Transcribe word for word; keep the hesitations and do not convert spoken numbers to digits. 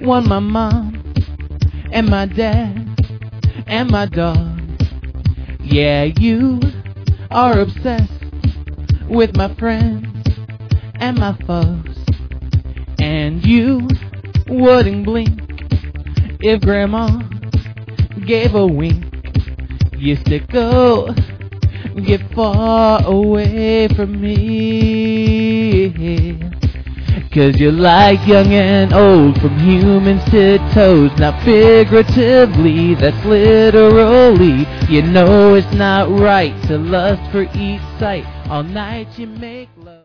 want my mom and my dad and my dog. Yeah, you are obsessed with my friends and my foes. And you wouldn't blink if Grandma gave a wink. Used to go, get far away from me. Cause you're like young and old, from humans to toads. Not figuratively, that's literally. You know it's not right to lust for each sight. All night you make love.